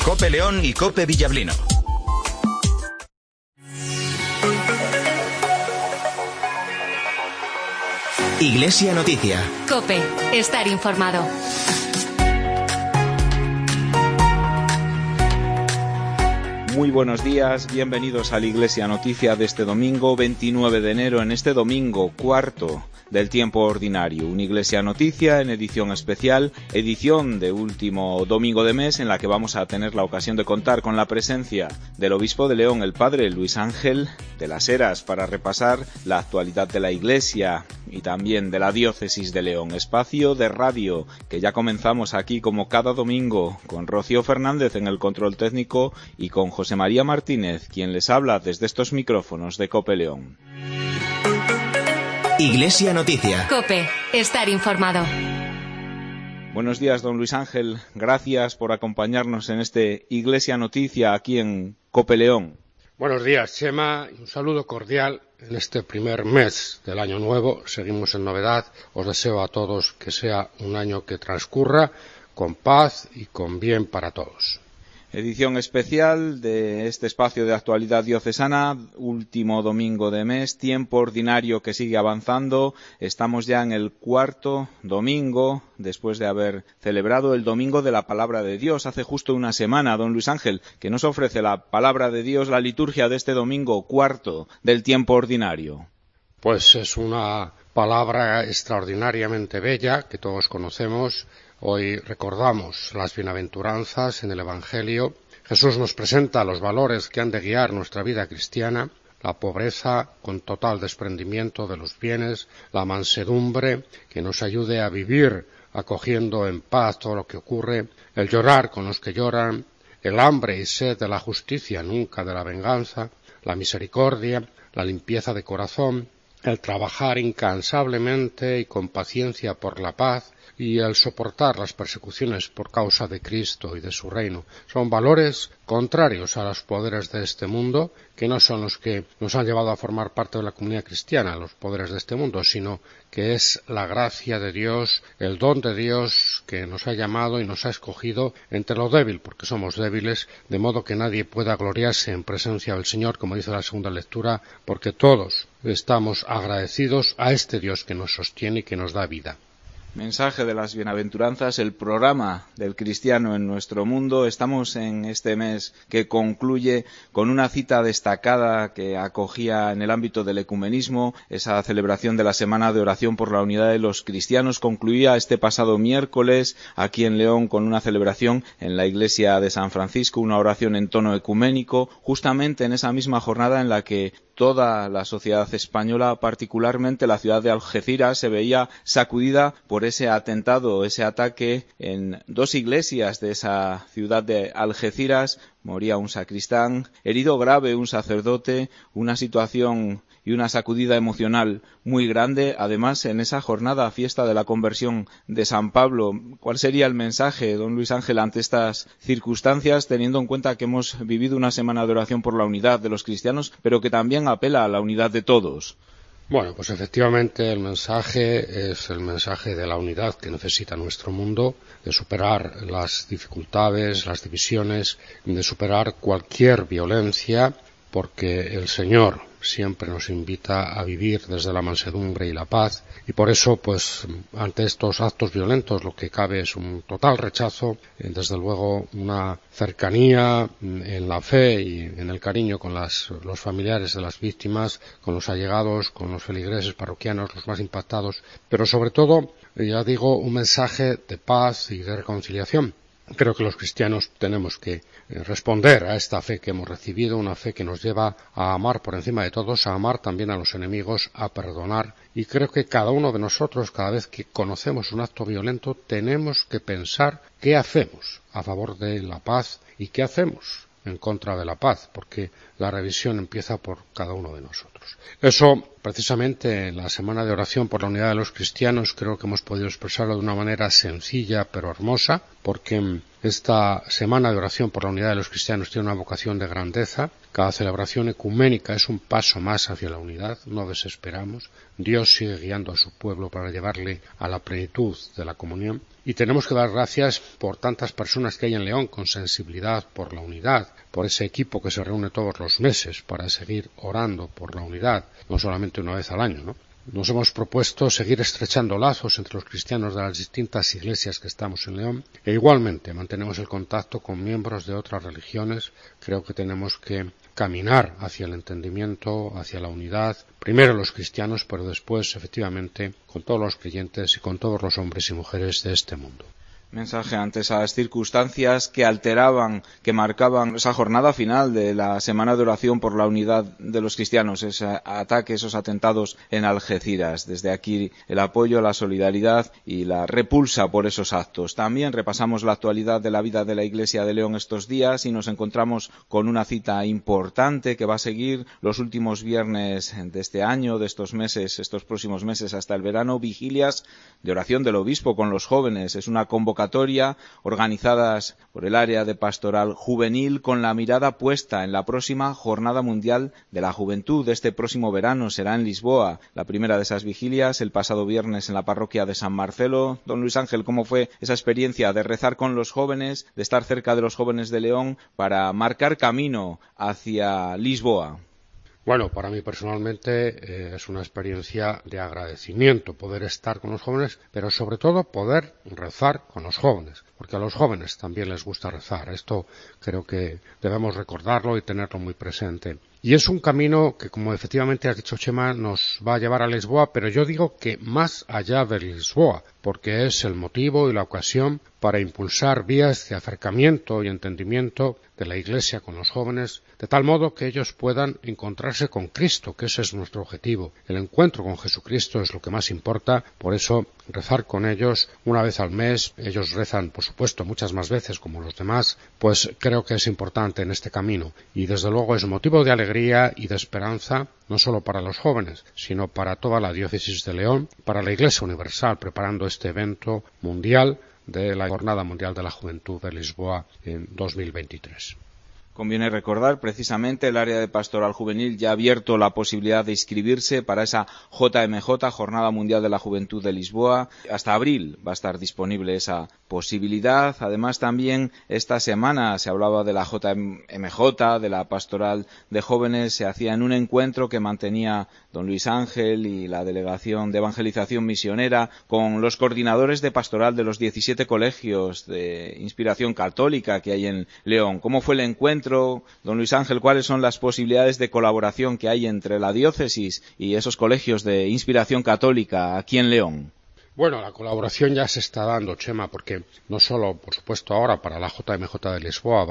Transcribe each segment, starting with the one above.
COPE León y COPE Villablino. Iglesia Noticia. COPE. Estar informado. Muy buenos días, bienvenidos a la Iglesia Noticia de este domingo 29 de enero, en este domingo cuarto del tiempo ordinario. Una Iglesia Noticia en edición especial, edición de último domingo de mes, en la que vamos a tener la ocasión de contar con la presencia del obispo de León, el padre Luis Ángel de las Heras, para repasar la actualidad de la Iglesia y también de la diócesis de León. Espacio de radio que ya comenzamos aquí como cada domingo, con Rocío Fernández en el control técnico y con José María Martínez, quien les habla desde estos micrófonos de COPE León. Iglesia Noticia. COPE. Estar informado. Buenos días, don Luis Ángel. Gracias por acompañarnos en este Iglesia Noticia aquí en COPE León. Buenos días, Chema, y un saludo cordial en este primer mes del año nuevo. Seguimos en novedad. Os deseo a todos que sea un año que transcurra con paz y con bien para todos. Edición especial de este espacio de actualidad diocesana, último domingo de mes, tiempo ordinario que sigue avanzando. Estamos ya en el cuarto domingo, después de haber celebrado el Domingo de la Palabra de Dios hace justo una semana. Don Luis Ángel, ¿qué nos ofrece la Palabra de Dios, la liturgia de este domingo cuarto del tiempo ordinario? Pues es una palabra extraordinariamente bella que todos conocemos. Hoy recordamos las bienaventuranzas en el Evangelio. Jesús nos presenta los valores que han de guiar nuestra vida cristiana: la pobreza con total desprendimiento de los bienes, la mansedumbre que nos ayude a vivir acogiendo en paz todo lo que ocurre, el llorar con los que lloran, el hambre y sed de la justicia, nunca de la venganza, la misericordia, la limpieza de corazón, el trabajar incansablemente y con paciencia por la paz y el soportar las persecuciones por causa de Cristo y de su reino. Son valores contrarios a los poderes de este mundo, que no son los que nos han llevado a formar parte de la comunidad cristiana, los poderes de este mundo, sino que es la gracia de Dios, el don de Dios que nos ha llamado y nos ha escogido entre lo débil, porque somos débiles, de modo que nadie pueda gloriarse en presencia del Señor, como dice la segunda lectura, porque todos estamos agradecidos a este Dios que nos sostiene y que nos da vida. Mensaje de las bienaventuranzas, el programa del cristiano en nuestro mundo. Estamos en este mes que concluye con una cita destacada que acogía en el ámbito del ecumenismo. Esa celebración de la Semana de Oración por la Unidad de los Cristianos concluía este pasado miércoles aquí en León con una celebración en la iglesia de San Francisco, una oración en tono ecuménico, justamente en esa misma jornada en la que toda la sociedad española, particularmente la ciudad de Algeciras, se veía sacudida por ese atentado, ese ataque en dos iglesias de esa ciudad de Algeciras. Moría un sacristán, herido grave un sacerdote, una situación y una sacudida emocional muy grande. Además, en esa jornada, fiesta de la conversión de San Pablo, ¿cuál sería el mensaje, don Luis Ángel, ante estas circunstancias, teniendo en cuenta que hemos vivido una semana de oración por la unidad de los cristianos, pero que también apela a la unidad de todos? Bueno, pues efectivamente el mensaje es el mensaje de la unidad que necesita nuestro mundo, de superar las dificultades, las divisiones, de superar cualquier violencia, porque el Señor siempre nos invita a vivir desde la mansedumbre y la paz, y por eso, pues, ante estos actos violentos lo que cabe es un total rechazo, desde luego una cercanía en la fe y en el cariño con los familiares de las víctimas, con los allegados, con los feligreses parroquianos, los más impactados, pero sobre todo, ya digo, un mensaje de paz y de reconciliación. Creo que los cristianos tenemos que responder a esta fe que hemos recibido, una fe que nos lleva a amar por encima de todos, a amar también a los enemigos, a perdonar. Y creo que cada uno de nosotros, cada vez que conocemos un acto violento, tenemos que pensar qué hacemos a favor de la paz y qué hacemos en contra de la paz, porque la revisión empieza por cada uno de nosotros. Eso Precisamente en la Semana de Oración por la Unidad de los Cristianos creo que hemos podido expresarlo de una manera sencilla pero hermosa, porque esta Semana de Oración por la Unidad de los Cristianos tiene una vocación de grandeza. Cada celebración ecuménica es un paso más hacia la unidad, no desesperamos. Dios sigue guiando a su pueblo para llevarle a la plenitud de la comunión. Y tenemos que dar gracias por tantas personas que hay en León con sensibilidad por la unidad, por ese equipo que se reúne todos los meses para seguir orando por la unidad, no solamente una vez al año, ¿no? Nos hemos propuesto seguir estrechando lazos entre los cristianos de las distintas iglesias que estamos en León e igualmente mantenemos el contacto con miembros de otras religiones. Creo que tenemos que caminar hacia el entendimiento, hacia la unidad, primero los cristianos, pero después, efectivamente, con todos los creyentes y con todos los hombres y mujeres de este mundo. Mensaje ante esas circunstancias que alteraban, que marcaban esa jornada final de la Semana de Oración por la Unidad de los Cristianos, ese ataque, esos atentados en Algeciras. Desde aquí el apoyo, la solidaridad y la repulsa por esos actos. También repasamos la actualidad de la vida de la Iglesia de León estos días y nos encontramos con una cita importante que va a seguir los últimos viernes de este año, de estos meses, estos próximos meses hasta el verano, vigilias de oración del obispo con los jóvenes. Es una convocatoria organizadas por el área de pastoral juvenil con la mirada puesta en la próxima Jornada Mundial de la Juventud. Este próximo verano será en Lisboa. La primera de esas vigilias el pasado viernes en la parroquia de San Marcelo. Don Luis Ángel, ¿cómo fue esa experiencia de rezar con los jóvenes, de estar cerca de los jóvenes de León para marcar camino hacia Lisboa? Bueno, para mí personalmente es una experiencia de agradecimiento poder estar con los jóvenes, pero sobre todo poder rezar con los jóvenes, porque a los jóvenes también les gusta rezar. Esto creo que debemos recordarlo y tenerlo muy presente. Y es un camino que, como efectivamente has dicho, Chema, nos va a llevar a Lisboa, pero yo digo que más allá de Lisboa, porque es el motivo y la ocasión para impulsar vías de acercamiento y entendimiento de la Iglesia con los jóvenes, de tal modo que ellos puedan encontrarse con Cristo, que ese es nuestro objetivo. El encuentro con Jesucristo es lo que más importa, por eso rezar con ellos una vez al mes, ellos rezan, por supuesto, muchas más veces como los demás, pues creo que es importante en este camino. Y desde luego es motivo de alegría y de esperanza, no solo para los jóvenes, sino para toda la diócesis de León, para la Iglesia Universal, preparando este evento mundial de la Jornada Mundial de la Juventud de Lisboa en 2023. Conviene recordar, precisamente, el área de pastoral juvenil ya ha abierto la posibilidad de inscribirse para esa JMJ, Jornada Mundial de la Juventud de Lisboa. Hasta abril va a estar disponible esa posibilidad. Además, también esta semana se hablaba de la JMJ, de la pastoral de jóvenes. Se hacía en un encuentro que mantenía don Luis Ángel y la Delegación de Evangelización Misionera con los coordinadores de pastoral de los 17 colegios de inspiración católica que hay en León. ¿Cómo fue el encuentro? Don Luis Ángel, ¿cuáles son las posibilidades de colaboración que hay entre la diócesis y esos colegios de inspiración católica aquí en León? Bueno, la colaboración ya se está dando, Chema, porque no solo, por supuesto, ahora para la JMJ de Lisboa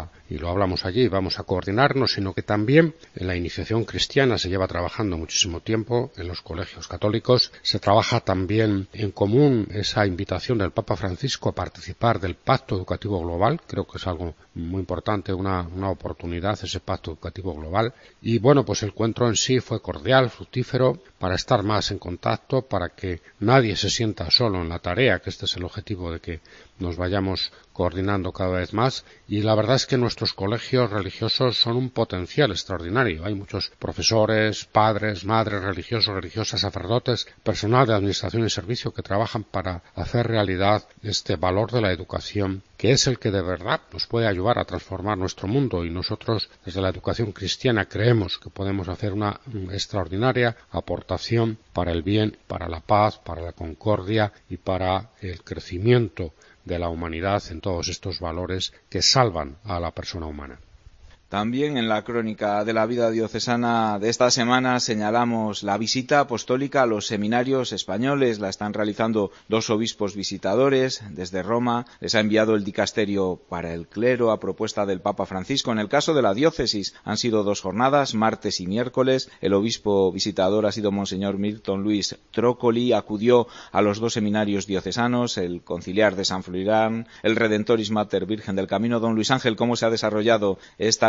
y lo hablamos allí, vamos a coordinarnos, sino que también en la iniciación cristiana se lleva trabajando muchísimo tiempo en los colegios católicos. Se trabaja también en común esa invitación del Papa Francisco a participar del Pacto Educativo Global. Creo que es algo muy importante, una oportunidad, ese Pacto Educativo Global. Y bueno, pues el encuentro en sí fue cordial, fructífero, para estar más en contacto, para que nadie se sienta solo en la tarea, que este es el objetivo de que nos vayamos coordinando cada vez más. Y la verdad es que nuestros colegios religiosos son un potencial extraordinario. Hay muchos profesores, padres, madres, religiosos, religiosas, sacerdotes, personal de administración y servicio que trabajan para hacer realidad este valor de la educación, que es el que de verdad nos puede ayudar a transformar nuestro mundo, y nosotros desde la educación cristiana creemos que podemos hacer una extraordinaria aportación para el bien, para la paz, para la concordia y para el crecimiento de la humanidad en todos estos valores que salvan a la persona humana. También en la crónica de la vida diocesana de esta semana señalamos la visita apostólica a los seminarios españoles. La están realizando 2 obispos visitadores desde Roma. Les ha enviado el dicasterio para el clero a propuesta del Papa Francisco. En el caso de la diócesis han sido 2 jornadas, martes y miércoles. El obispo visitador ha sido Monseñor Milton Luis Trócoli. Acudió a los 2 seminarios diocesanos, el Conciliar de San Floirán, el Redentoris Mater Virgen del Camino. Don Luis Ángel, ¿cómo se ha desarrollado esta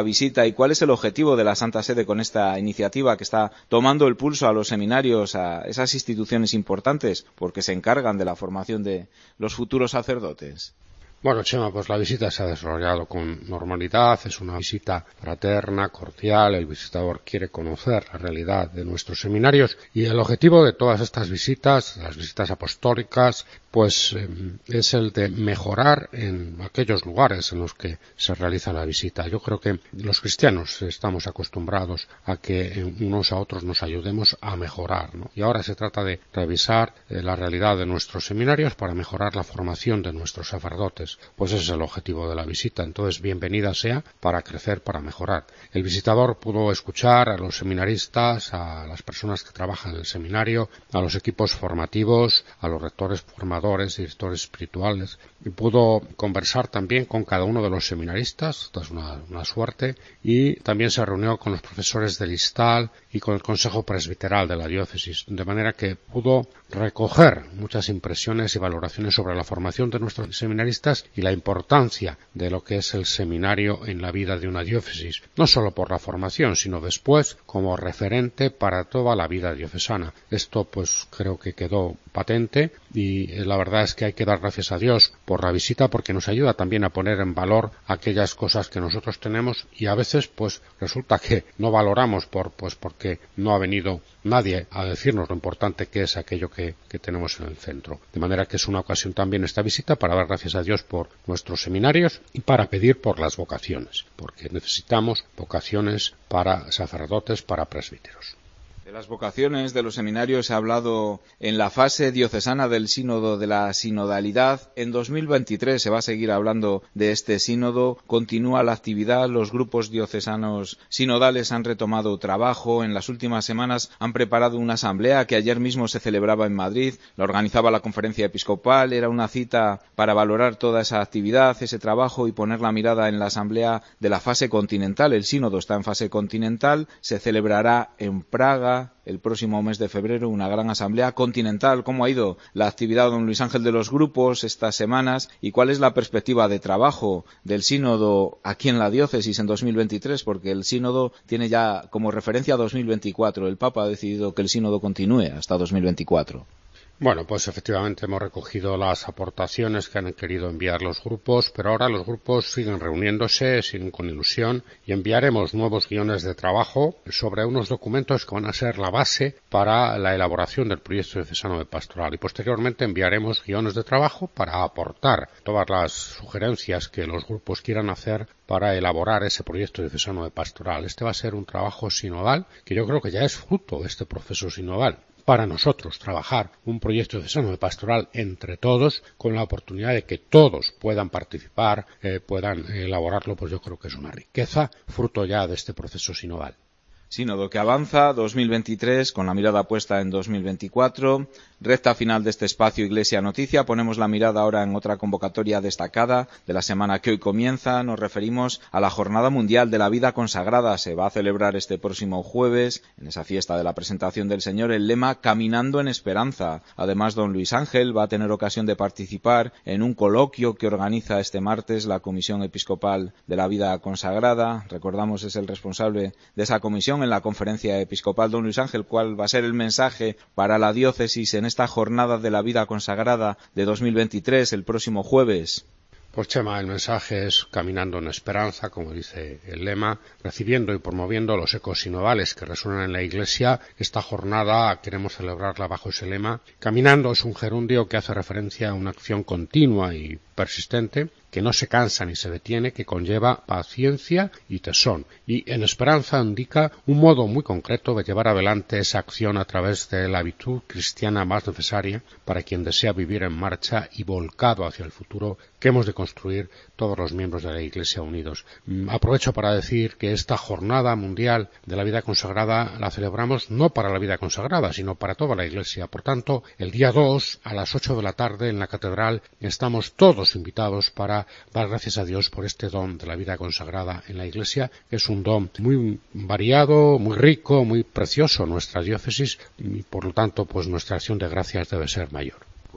visita y cuál es el objetivo de la Santa Sede con esta iniciativa que está tomando el pulso a los seminarios, a esas instituciones importantes, porque se encargan de la formación de los futuros sacerdotes. Bueno, Chema, pues la visita se ha desarrollado con normalidad, es una visita fraterna, cordial, el visitador quiere conocer la realidad de nuestros seminarios y el objetivo de todas estas visitas, las visitas apostólicas, pues es el de mejorar en aquellos lugares en los que se realiza la visita. Yo creo que los cristianos estamos acostumbrados a que unos a otros nos ayudemos a mejorar, ¿no? Y ahora se trata de revisar la realidad de nuestros seminarios para mejorar la formación de nuestros sacerdotes. Pues ese es el objetivo de la visita. Entonces, bienvenida sea para crecer, para mejorar. El visitador pudo escuchar a los seminaristas, a las personas que trabajan en el seminario, a los equipos formativos, a los rectores formadores, directores espirituales, y pudo conversar también con cada uno de los seminaristas, esto es una suerte, y también se reunió con los profesores del ISTAL y con el Consejo Presbiteral de la Diócesis, de manera que pudo recoger muchas impresiones y valoraciones sobre la formación de nuestros seminaristas y la importancia de lo que es el seminario en la vida de una diócesis, no solo por la formación, sino después como referente para toda la vida diocesana. Esto pues creo que quedó patente y la verdad es que hay que dar gracias a Dios por la visita porque nos ayuda también a poner en valor aquellas cosas que nosotros tenemos y a veces pues resulta que no valoramos porque no ha venido nadie a decirnos lo importante que es aquello que tenemos en el centro. De manera que es una ocasión también esta visita para dar gracias a Dios por nuestros seminarios y para pedir por las vocaciones, porque necesitamos vocaciones para sacerdotes, para presbíteros. De las vocaciones de los seminarios se ha hablado en la fase diocesana del sínodo de la sinodalidad. En 2023 se va a seguir hablando de este sínodo. Continúa la actividad, los grupos diocesanos sinodales han retomado trabajo. En las últimas semanas han preparado una asamblea que ayer mismo se celebraba en Madrid. La organizaba la Conferencia Episcopal. Era una cita para valorar toda esa actividad, ese trabajo y poner la mirada en la asamblea de la fase continental. El sínodo está en fase continental. Se celebrará en Praga el próximo mes de febrero una gran asamblea continental. ¿Cómo ha ido la actividad, don Luis Ángel, de los grupos estas semanas y cuál es la perspectiva de trabajo del sínodo aquí en la diócesis en 2023? Porque el sínodo tiene ya como referencia 2024. El Papa ha decidido que el sínodo continúe hasta 2024. Bueno, pues efectivamente hemos recogido las aportaciones que han querido enviar los grupos, pero ahora los grupos siguen reuniéndose, siguen con ilusión y enviaremos nuevos guiones de trabajo sobre unos documentos que van a ser la base para la elaboración del proyecto diocesano de pastoral y posteriormente enviaremos guiones de trabajo para aportar todas las sugerencias que los grupos quieran hacer para elaborar ese proyecto diocesano de pastoral. Este va a ser un trabajo sinodal que yo creo que ya es fruto de este proceso sinodal. Para nosotros trabajar un proyecto diocesano de pastoral entre todos, con la oportunidad de que todos puedan participar, puedan elaborarlo, pues yo creo que es una riqueza, fruto ya de este proceso sinodal. Sínodo que avanza, 2023, con la mirada puesta en 2024. Recta final de este espacio Iglesia Noticia. Ponemos la mirada ahora en otra convocatoria destacada de la semana que hoy comienza. Nos referimos a la Jornada Mundial de la Vida Consagrada. Se va a celebrar este próximo jueves, en esa fiesta de la presentación del Señor, el lema Caminando en Esperanza. Además, don Luis Ángel va a tener ocasión de participar en un coloquio que organiza este martes la Comisión Episcopal de la Vida Consagrada. Recordamos, es el responsable de esa comisión en la Conferencia Episcopal. Don Luis Ángel, ¿cuál va a ser el mensaje para la diócesis en esta Jornada de la Vida Consagrada de 2023, el próximo jueves? Pues Chema, el mensaje es caminando en esperanza, como dice el lema, recibiendo y promoviendo los ecos sinodales que resuenan en la Iglesia. Esta jornada queremos celebrarla bajo ese lema. Caminando es un gerundio que hace referencia a una acción continua y persistente, que no se cansa ni se detiene, que conlleva paciencia y tesón. Y en esperanza indica un modo muy concreto de llevar adelante esa acción a través de la virtud cristiana más necesaria para quien desea vivir en marcha y volcado hacia el futuro que hemos de construir todos los miembros de la Iglesia unidos. Aprovecho para decir que esta Jornada Mundial de la Vida Consagrada la celebramos no para la vida consagrada, sino para toda la Iglesia. Por tanto, el día 2 a las 8 de la tarde en la Catedral estamos todos invitados para dar gracias a Dios por este don de la vida consagrada en la Iglesia. Es un don muy variado, muy rico, muy precioso en nuestra diócesis y por lo tanto pues nuestra acción de gracias debe ser mayor.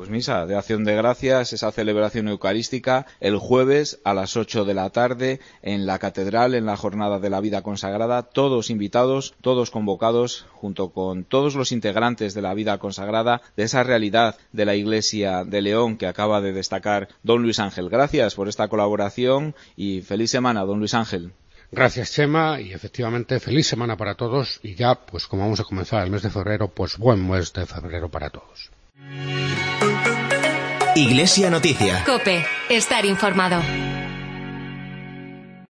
Pues misa de acción de gracias, esa celebración eucarística, el jueves a las 8 de la tarde en la catedral, en la jornada de la vida consagrada, todos invitados, todos convocados, junto con todos los integrantes de la vida consagrada, de esa realidad de la Iglesia de León que acaba de destacar don Luis Ángel. Gracias por esta colaboración y feliz semana, don Luis Ángel. Gracias, Chema, y efectivamente feliz semana para todos, y ya, pues como vamos a comenzar el mes de febrero, pues buen mes de febrero para todos. Iglesia Noticia. COPE. Estar informado.